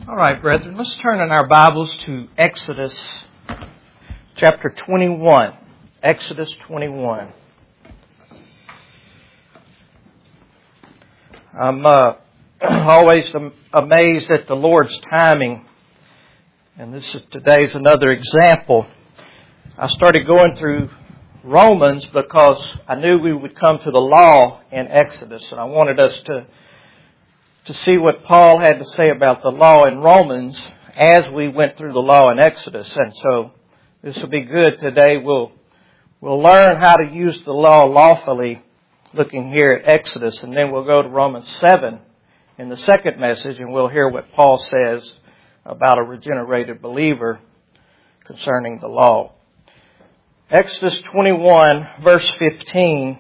All right, brethren, let's turn in our Bibles to Exodus chapter 21. Exodus 21. I'm always amazed at the Lord's timing, and today's another example. I started going through Romans because I knew we would come to the law in Exodus, and I wanted us to see what Paul had to say about the law in Romans as we went through the law in Exodus. And so this will be good today. We'll learn how to use the law lawfully looking here at Exodus, and then we'll go to Romans 7 in the second message, and we'll hear what Paul says about a regenerated believer concerning the law. Exodus 21 verse 15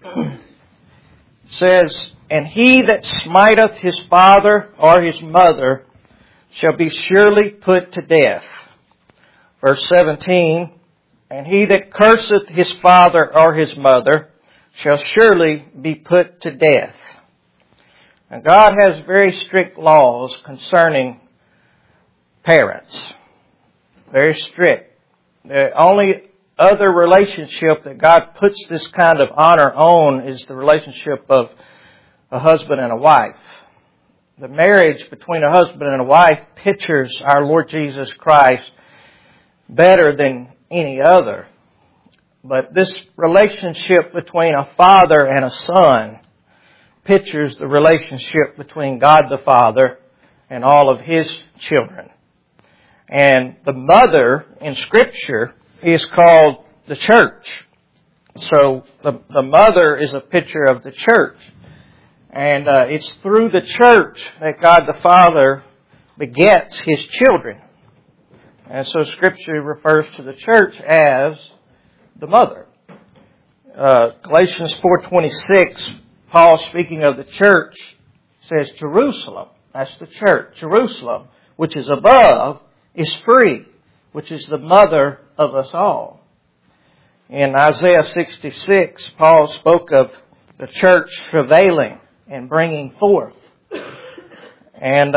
says, "And he that smiteth his father or his mother shall be surely put to death." Verse 17, "And he that curseth his father or his mother shall surely be put to death." And God has very strict laws concerning parents. Very strict. The only other relationship that God puts this kind of honor on is the relationship of a husband and a wife. The marriage between a husband and a wife pictures our Lord Jesus Christ better than any other. But this relationship between a father and a son pictures the relationship between God the Father and all of His children. And the mother in Scripture is called the church. So the mother is a picture of the church. And it's through the church that God the Father begets His children. And so Scripture refers to the church as the mother. Galatians 4:26, Paul speaking of the church says Jerusalem. That's the church. Jerusalem, which is above, is free, which is the mother of us all. In Isaiah 66, Paul spoke of the church travailing and bringing forth. And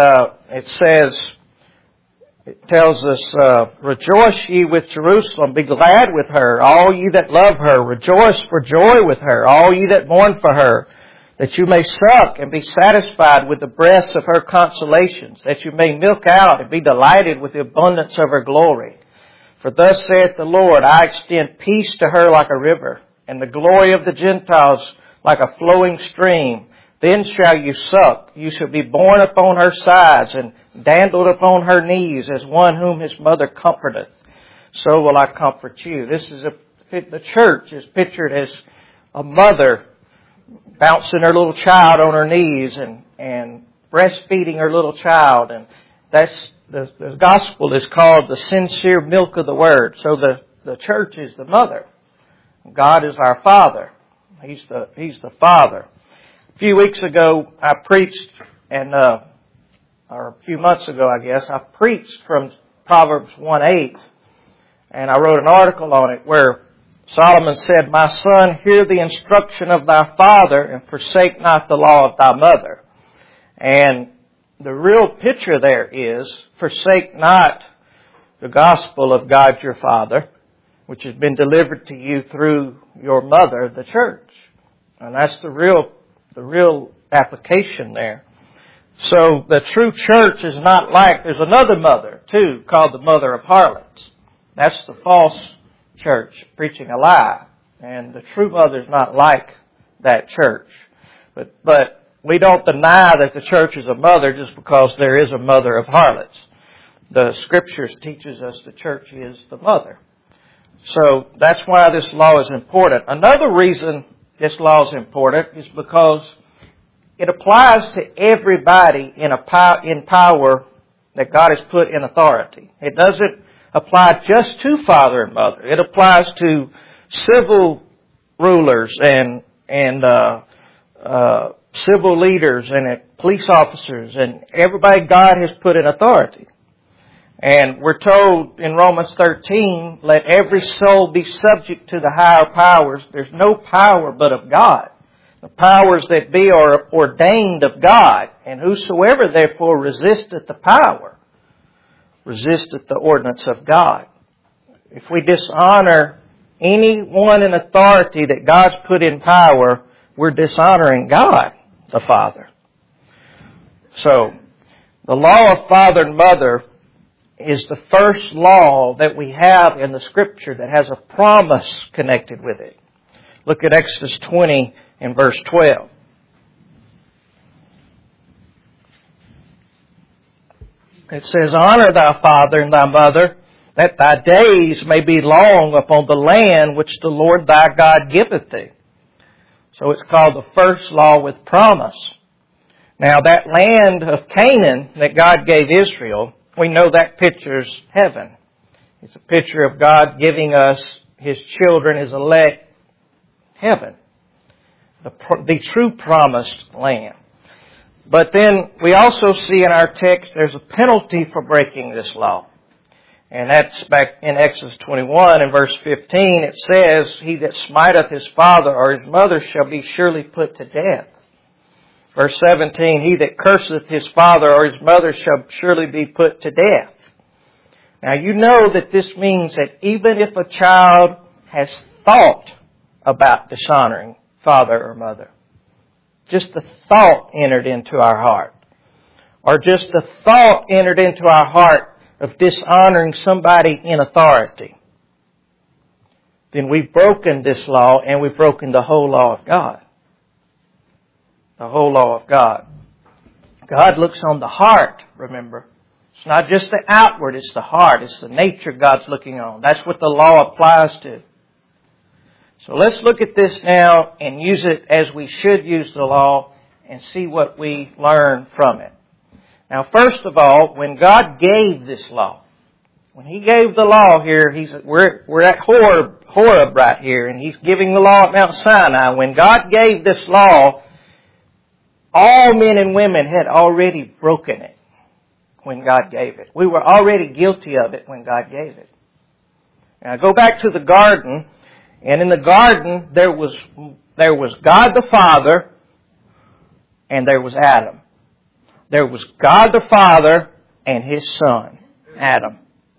it tells us, "Rejoice ye with Jerusalem, be glad with her, all ye that love her. Rejoice for joy with her, all ye that mourn for her, that you may suck and be satisfied with the breasts of her consolations, that you may milk out and be delighted with the abundance of her glory. For thus saith the Lord, I extend peace to her like a river, and the glory of the Gentiles like a flowing stream. Then shall you suck, you shall be borne upon her sides, and dandled upon her knees, as one whom his mother comforteth. So will I comfort you." The church is pictured as a mother bouncing her little child on her knees and breastfeeding her little child. And that's the gospel is called the sincere milk of the word. So the church is the mother. God is our Father. He's the Father. A few weeks ago, I preached, or a few months ago, I guess, I preached from Proverbs 1:8, and I wrote an article on it where Solomon said, "My son, hear the instruction of thy father, and forsake not the law of thy mother." And the real picture there is, forsake not the gospel of God your Father, which has been delivered to you through your mother, the church. And that's the real application there. So the true church is not like, there's another mother too, called the mother of harlots. That's the false church preaching a lie. And the true mother is not like that church. But we don't deny that the church is a mother just because there is a mother of harlots. The Scriptures teaches us the church is the mother. So that's why this law is important. Another reason this law is important is because it applies to everybody in power that God has put in authority. It doesn't apply just to father and mother. It applies to civil rulers and civil leaders and police officers and everybody God has put in authority. And we're told in Romans 13, let every soul be subject to the higher powers. There's no power but of God. The powers that be are ordained of God, and whosoever therefore resisteth the power, resisteth the ordinance of God. If we dishonor anyone in authority that God's put in power, we're dishonoring God, the Father. So, the law of father and mother is the first law that we have in the Scripture that has a promise connected with it. Look at Exodus 20 and verse 12. It says, Honor thy father and thy mother, that thy days may be long upon the land which the Lord thy God giveth thee. So it's called the first law with promise. Now that land of Canaan that God gave Israel, we know that pictures heaven. It's a picture of God giving us His children, His elect, heaven. The true promised land. But then we also see in our text there's a penalty for breaking this law. And that's back in Exodus 21 and verse 15. It says, He that smiteth his father or his mother shall be surely put to death. Verse 17, He that curseth his father or his mother shall surely be put to death. Now you know that this means that even if a child has thought about dishonoring father or mother, just the thought entered into our heart, or just the thought entered into our heart of dishonoring somebody in authority, then we've broken this law and we've broken the whole law of God. The whole law of God. God looks on the heart, remember. It's not just the outward, it's the heart. It's the nature God's looking on. That's what the law applies to. So let's look at this now and use it as we should use the law and see what we learn from it. Now, first of all, when God gave this law, when He gave the law here, we're at Horeb right here, and He's giving the law at Mount Sinai. When God gave this law, all men and women had already broken it when God gave it. We were already guilty of it when God gave it. Now, go back to the garden, and in the garden there was God the Father, and there was Adam. There was God the Father and His Son, Adam.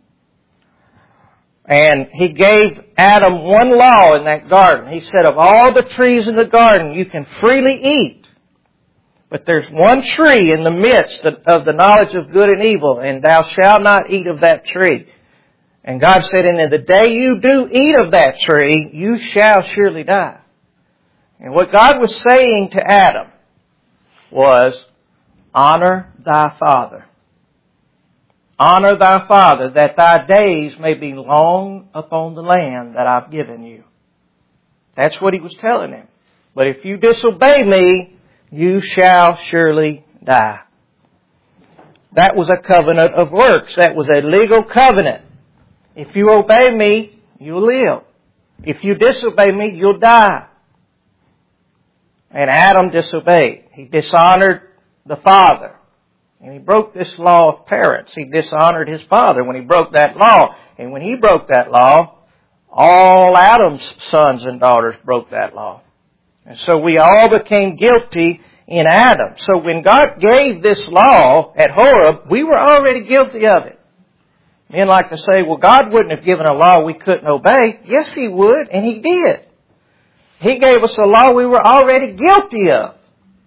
And He gave Adam one law in that garden. He said, of all the trees in the garden you can freely eat, but there's one tree in the midst of the knowledge of good and evil, and thou shalt not eat of that tree. And God said, and in the day you do eat of that tree, you shall surely die. And what God was saying to Adam was, honor thy father. Honor thy father, that thy days may be long upon the land that I've given you. That's what He was telling him. But if you disobey me, you shall surely die. That was a covenant of works. That was a legal covenant. If you obey me, you'll live. If you disobey me, you'll die. And Adam disobeyed. He dishonored the father. And he broke this law of parents. He dishonored his father when he broke that law. And when he broke that law, all Adam's sons and daughters broke that law. And so we all became guilty in Adam. So when God gave this law at Horeb, we were already guilty of it. Men like to say, well, God wouldn't have given a law we couldn't obey. Yes, He would, and He did. He gave us a law we were already guilty of.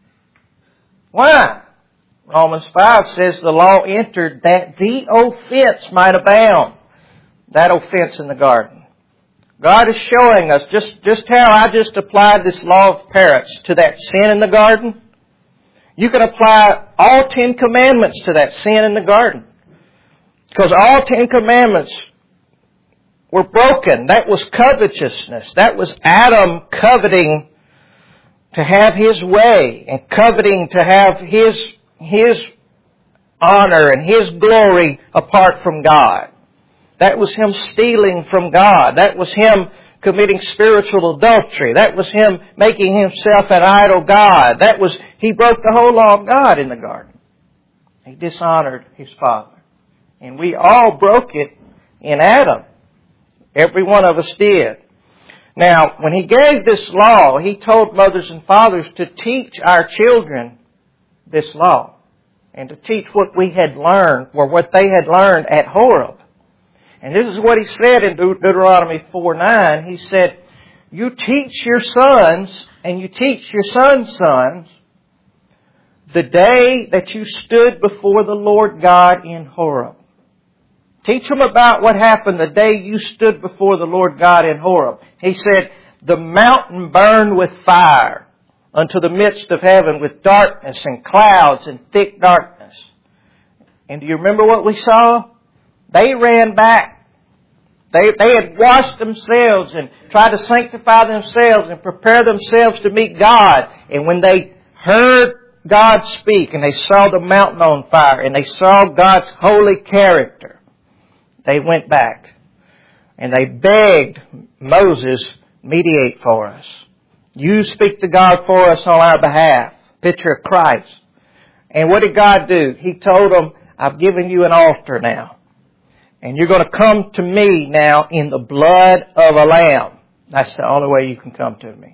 Why? Romans 5 says the law entered that the offense might abound. That offense in the garden. God is showing us just how I just applied this law of parents to that sin in the garden. You can apply all 10 commandments to that sin in the garden. Because all 10 commandments were broken. That was covetousness. That was Adam coveting to have his way and coveting to have his honor and his glory apart from God. That was him stealing from God. That was him committing spiritual adultery. That was him making himself an idol god. He broke the whole law of God in the garden. He dishonored his father. And we all broke it in Adam. Every one of us did. Now, when He gave this law, He told mothers and fathers to teach our children this law and to teach what we had learned or what they had learned at Horeb. And this is what He said in Deuteronomy 4:9. He said, you teach your sons and you teach your sons' sons the day that you stood before the Lord God in Horeb. Teach them about what happened the day you stood before the Lord God in Horeb. He said, the mountain burned with fire unto the midst of heaven with darkness and clouds and thick darkness. And do you remember what we saw? They ran back. They had washed themselves and tried to sanctify themselves and prepare themselves to meet God. And when they heard God speak and they saw the mountain on fire and they saw God's holy character, they went back and they begged Moses, mediate for us. You speak to God for us on our behalf. Picture of Christ. And what did God do? He told them, I've given you an altar now. And you're going to come to me now in the blood of a lamb. That's the only way you can come to me.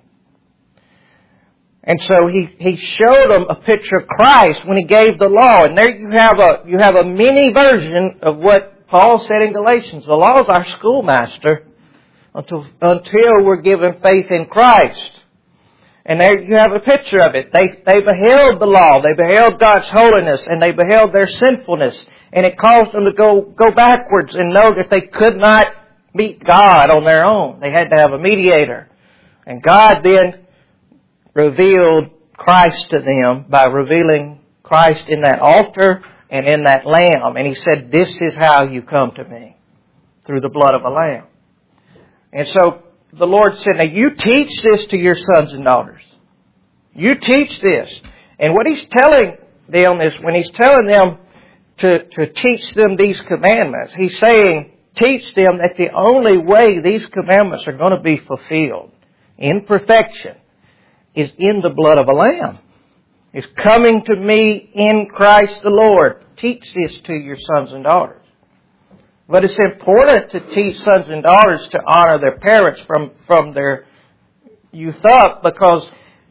And so he showed them a picture of Christ when He gave the law. And there you have a mini version of what Paul said in Galatians. The law is our schoolmaster until we're given faith in Christ. And there you have a picture of it. They beheld the law. They beheld God's holiness and they beheld their sinfulness. And it caused them to go backwards and know that they could not meet God on their own. They had to have a mediator. And God then revealed Christ to them by revealing Christ in that altar and in that lamb. And He said, this is how you come to me, through the blood of a lamb. And so the Lord said, now you teach this to your sons and daughters. You teach this. And what He's telling them is, when He's telling them to teach them these commandments, He's saying, teach them that the only way these commandments are going to be fulfilled in perfection is in the blood of a lamb. It's coming to me in Christ the Lord. Teach this to your sons and daughters. But it's important to teach sons and daughters to honor their parents from their youth up, because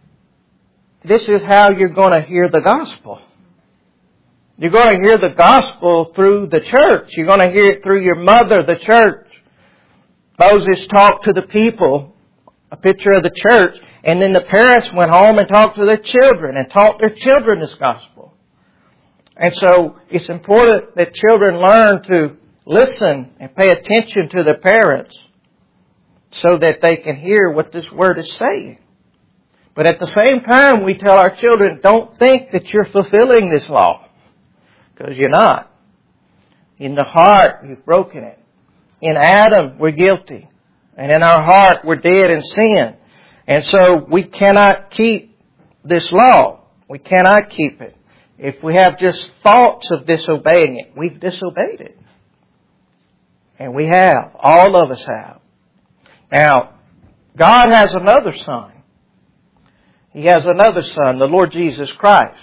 this is how you're going to hear the gospel. You're going to hear the gospel through the church. You're going to hear it through your mother, the church. Moses talked to the people, a picture of the church, and then the parents went home and talked to their children and taught their children this gospel. And so it's important that children learn to listen and pay attention to their parents so that they can hear what this word is saying. But at the same time, we tell our children, don't think that you're fulfilling this law, because you're not. In the heart, you've broken it. In Adam, we're guilty. And in our heart, we're dead in sin. And so we cannot keep this law. We cannot keep it. If we have just thoughts of disobeying it, we've disobeyed it. And we have. All of us have. Now, God has another Son. He has another Son, the Lord Jesus Christ.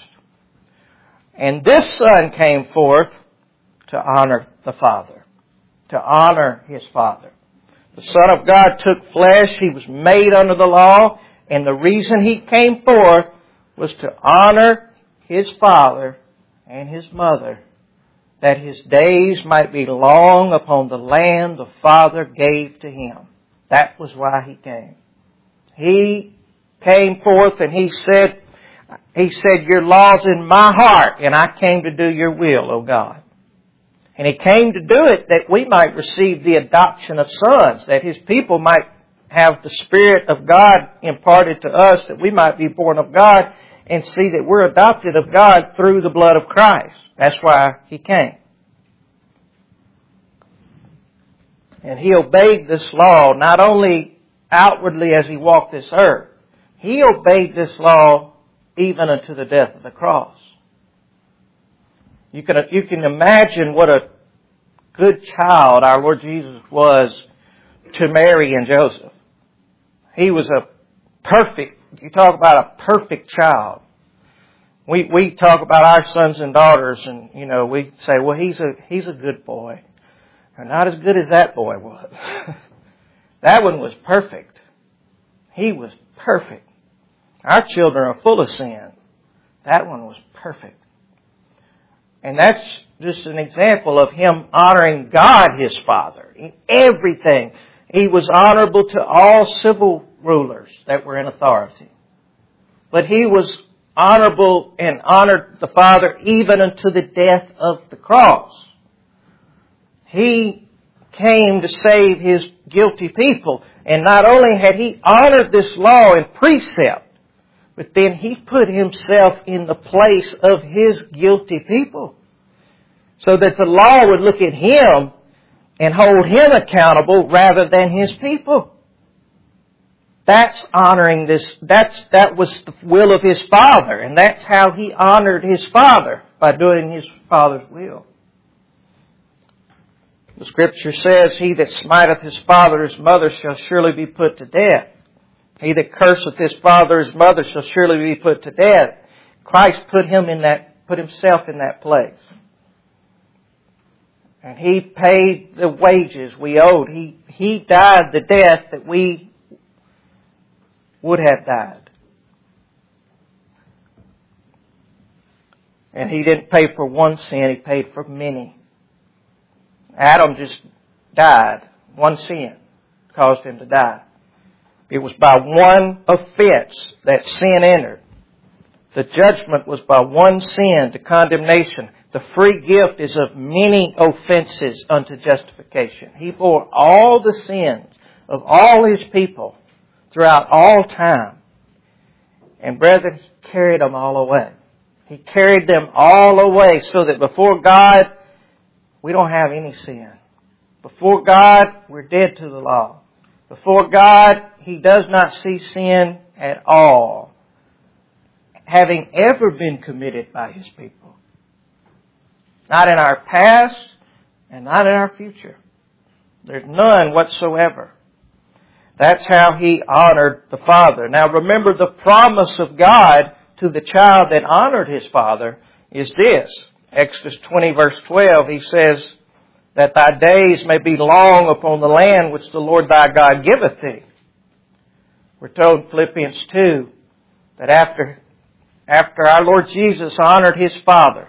And this Son came forth to honor the Father. To honor His Father. The Son of God took flesh. He was made under the law. And the reason He came forth was to honor His Father and His Mother, that His days might be long upon the land the Father gave to Him. That was why He came. He came forth and He said, your law's in my heart, and I came to do your will, O God. And He came to do it that we might receive the adoption of sons, that His people might have the Spirit of God imparted to us, that we might be born of God and see that we're adopted of God through the blood of Christ. That's why He came. And He obeyed this law not only outwardly as He walked this earth. He obeyed this law even unto the death of the cross. You can imagine what a good child our Lord Jesus was to Mary and Joseph. He was you talk about a perfect child. We talk about our sons and daughters, and we say, well, he's a good boy. Or not as good as that boy was. That one was perfect. He was perfect. Our children are full of sin. That one was perfect. And that's just an example of Him honoring God, His Father, in everything. He was honorable to all civil rulers that were in authority. But He was honorable and honored the Father even unto the death of the cross. He came to save His guilty people. And not only had He honored this law and precept, but then He put Himself in the place of His guilty people. So that the law would look at Him and hold Him accountable rather than His people. That's honoring this. That was the will of His Father. And that's how He honored His Father, by doing His Father's will. The Scripture says, He that smiteth his father or his mother shall surely be put to death. He that curseth his father or his mother shall surely be put to death. Christ put Himself in that place. And He paid the wages we owed. He died the death that we would have died. And He didn't pay for one sin, He paid for many. Adam just died. One sin caused him to die. It was by one offense that sin entered. The judgment was by one sin to condemnation. The free gift is of many offenses unto justification. He bore all the sins of all His people throughout all time. And brethren, He carried them all away. He carried them all away so that before God, we don't have any sin. Before God, we're dead to the law. Before God, He does not see sin at all, having ever been committed by His people. Not in our past and not in our future. There's none whatsoever. That's how He honored the Father. Now remember, the promise of God to the child that honored his father is this. Exodus 20 verse 12, He says, that thy days may be long upon the land which the Lord thy God giveth thee. We're told in Philippians 2 that after our Lord Jesus honored His Father,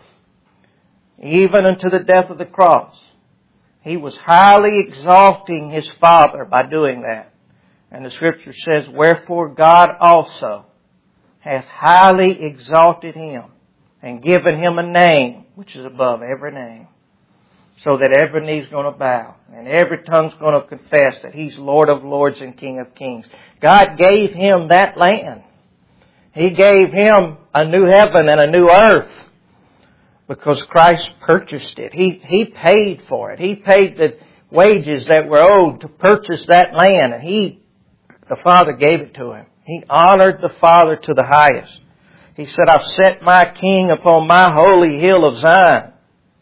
even unto the death of the cross, He was highly exalting His Father by doing that. And the Scripture says, wherefore God also hath highly exalted Him and given Him a name which is above every name, so that every knee's going to bow and every tongue's going to confess that He's Lord of lords and King of kings. God gave Him that land. He gave Him a new heaven and a new earth because Christ purchased it. He paid for it. He paid the wages that were owed to purchase that land, and the Father gave it to Him. He honored the Father to the highest. He said, I've set my King upon my holy hill of Zion.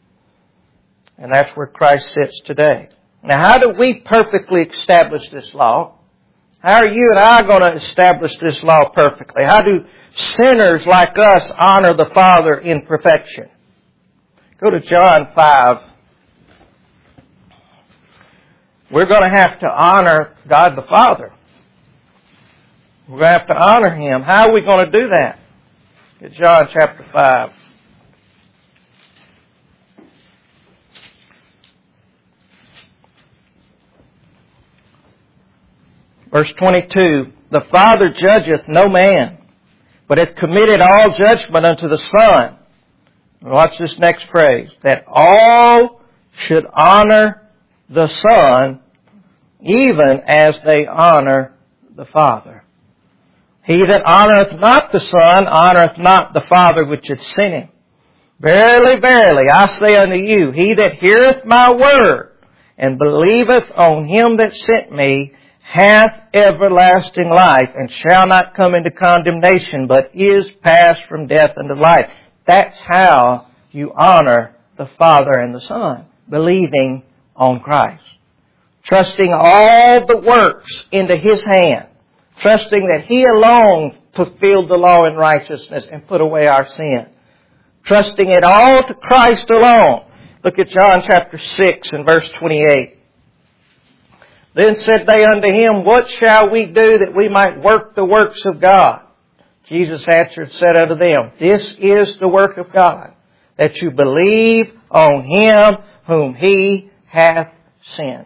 And that's where Christ sits today. Now, how do we perfectly establish this law? How are you and I going to establish this law perfectly? How do sinners like us honor the Father in perfection? Go to John 5. We're going to have to honor God the Father. We're going to have to honor Him. How are we going to do that? Get John chapter 5. Verse 22, the Father judgeth no man, but hath committed all judgment unto the Son. Watch this next phrase. That all should honor the Son, even as they honor the Father. He that honoreth not the Son, honoreth not the Father which hath sent Him. Verily, verily, I say unto you, he that heareth my word, and believeth on Him that sent me, hath everlasting life, and shall not come into condemnation, but is passed from death unto life. That's how you honor the Father and the Son, believing on Christ. Trusting all the works into His hand. Trusting that He alone fulfilled the law in righteousness and put away our sin. Trusting it all to Christ alone. Look at John chapter 6 and verse 28. Then said they unto him, What shall we do that we might work the works of God? Jesus answered and said unto them, This is the work of God, that you believe on Him whom He hath sent.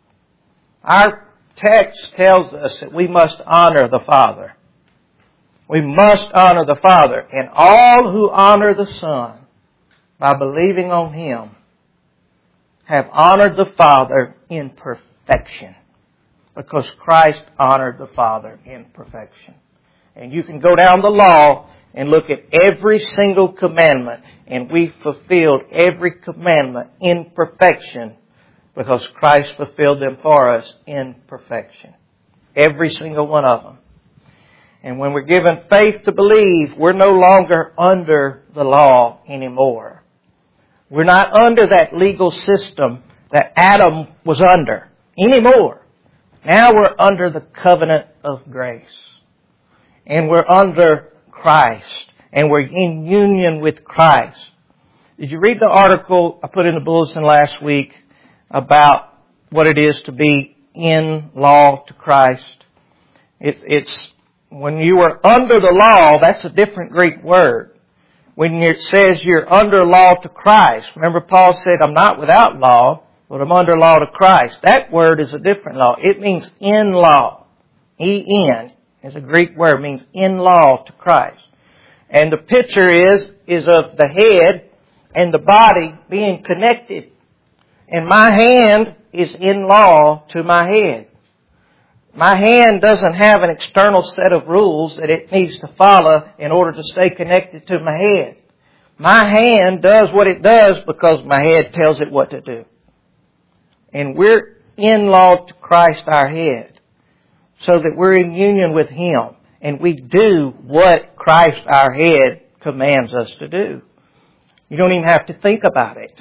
Our text tells us that we must honor the Father. We must honor the Father. And all who honor the Son by believing on Him have honored the Father in perfection. Because Christ honored the Father in perfection. And you can go down the law and look at every single commandment, and we fulfilled every commandment in perfection because Christ fulfilled them for us in perfection. Every single one of them. And when we're given faith to believe, we're no longer under the law anymore. We're not under that legal system that Adam was under anymore. Now we're under the covenant of grace. And we're under Christ. And we're in union with Christ. Did you read the article I put in the bulletin last week about what it is to be in law to Christ? It's when you are under the law, that's a different Greek word. When it says you're under law to Christ, remember Paul said, I'm not without law, but I'm under law to Christ. That word is a different law. It means in law. E-N is a Greek word. It means in law to Christ. And the picture is of the head and the body being connected. And my hand is in law to my head. My hand doesn't have an external set of rules that it needs to follow in order to stay connected to my head. My hand does what it does because my head tells it what to do. And we're in law to Christ our head so that we're in union with Him. And we do what Christ our head commands us to do. You don't even have to think about it.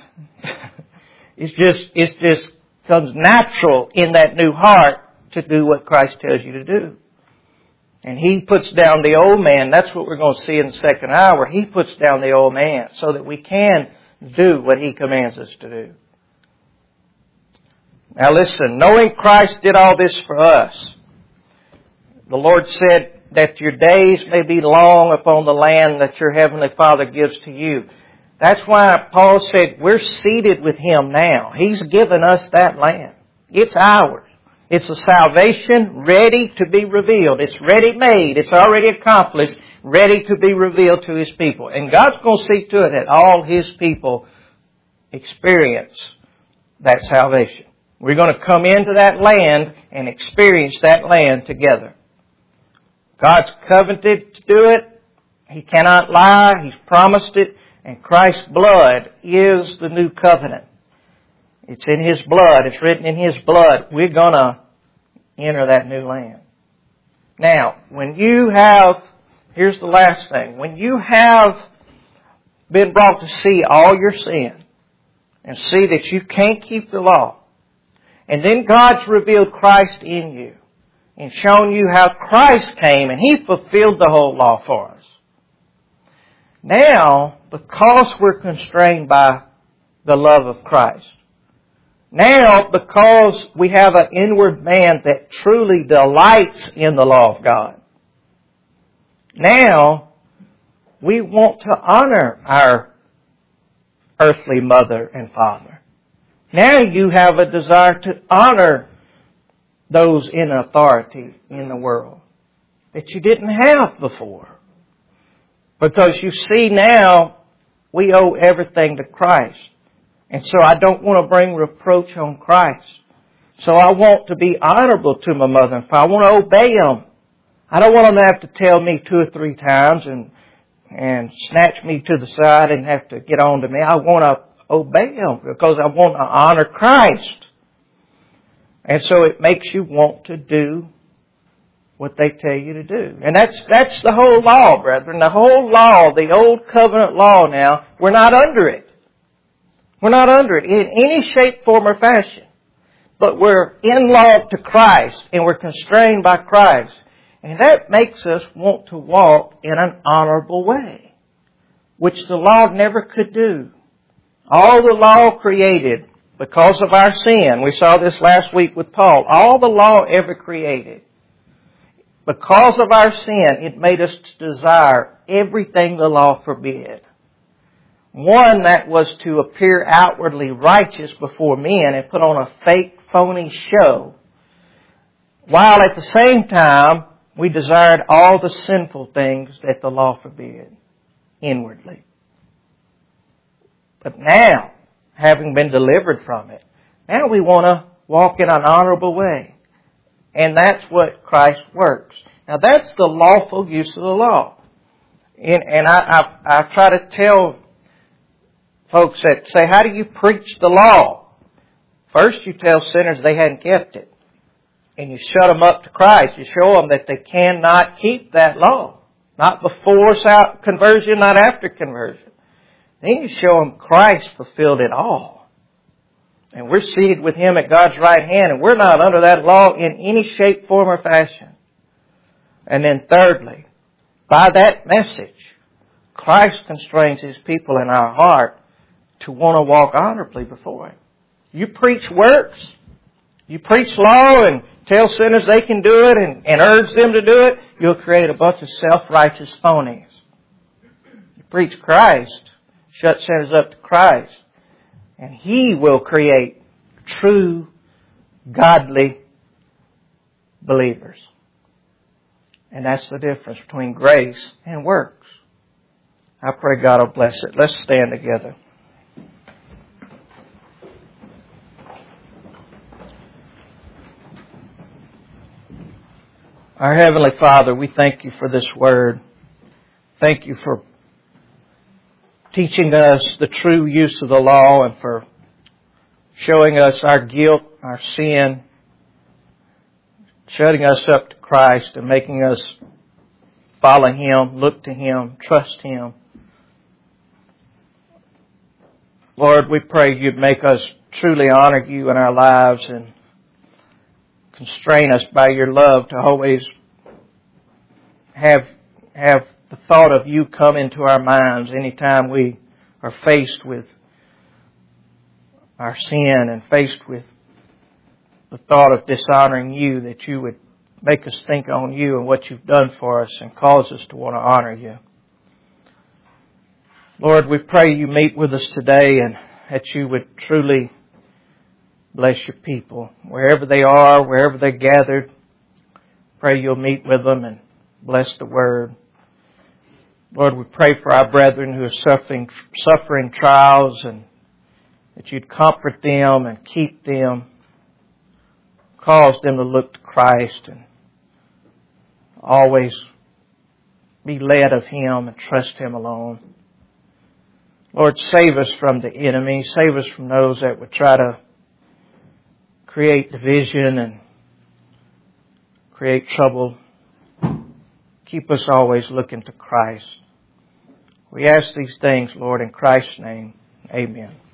It just comes natural in that new heart to do what Christ tells you to do. And He puts down the old man. That's what we're going to see in the second hour. He puts down the old man so that we can do what He commands us to do. Now listen, knowing Christ did all this for us, the Lord said that your days may be long upon the land that your Heavenly Father gives to you. That's why Paul said we're seated with Him now. He's given us that land. It's ours. It's a salvation ready to be revealed. It's ready made. It's already accomplished, ready to be revealed to His people. And God's going to see to it that all His people experience that salvation. We're going to come into that land and experience that land together. God's covenanted to do it. He cannot lie. He's promised it. And Christ's blood is the new covenant. It's in His blood. It's written in His blood. We're going to enter that new land. Now, here's the last thing. When you have been brought to see all your sin and see that you can't keep the law, and then God's revealed Christ in you and shown you how Christ came and He fulfilled the whole law for us. Now, because we're constrained by the love of Christ, now, because we have an inward man that truly delights in the law of God, now we want to honor our earthly mother and father. Now you have a desire to honor those in authority in the world that you didn't have before. Because you see now we owe everything to Christ. And so I don't want to bring reproach on Christ. So I want to be honorable to my mother and father. I want to obey them. I don't want them to have to tell me 2 or 3 times and snatch me to the side and have to get on to me. I want to obey them because I want to honor Christ. And so it makes you want to do what they tell you to do. And that's the whole law, brethren. The whole law, the old covenant law now, we're not under it. We're not under it in any shape, form, or fashion. But we're in law to Christ and we're constrained by Christ. And that makes us want to walk in an honorable way, which the law never could do. All the law created because of our sin, we saw this last week with Paul, all the law ever created, because of our sin, it made us desire everything the law forbid. One, that was to appear outwardly righteous before men and put on a fake, phony show, while at the same time, we desired all the sinful things that the law forbid inwardly. But now, having been delivered from it, now we want to walk in an honorable way. And that's what Christ works. Now that's the lawful use of the law. And I try to tell folks that say, how do you preach the law? First you tell sinners they hadn't kept it. And you shut them up to Christ. You show them that they cannot keep that law. Not before conversion, not after conversion. Then you show them Christ fulfilled it all. And we're seated with Him at God's right hand, and we're not under that law in any shape, form, or fashion. And then thirdly, by that message, Christ constrains His people in our heart to want to walk honorably before Him. You preach works, you preach law and tell sinners they can do it and urge them to do it, you'll create a bunch of self-righteous phonies. You preach Christ, shut sinners up to Christ, and He will create true, godly believers. And that's the difference between grace and works. I pray God will bless it. Let's stand together. Our Heavenly Father, we thank You for this Word. Thank You for teaching us the true use of the law and for showing us our guilt, our sin, shutting us up to Christ and making us follow Him, look to Him, trust Him. Lord, we pray You'd make us truly honor You in our lives and constrain us by Your love to always have the thought of You come into our minds anytime we are faced with our sin and faced with the thought of dishonoring You, that You would make us think on You and what You've done for us and cause us to want to honor You. Lord, we pray You meet with us today and that You would truly bless Your people. Wherever they are, wherever they're gathered, pray You'll meet with them and bless the Word. Lord, we pray for our brethren who are suffering trials, and that You'd comfort them and keep them, cause them to look to Christ and always be led of Him and trust Him alone. Lord, save us from the enemy. Save us from those that would try to create division and create trouble. Keep us always looking to Christ. We ask these things, Lord, in Christ's name. Amen.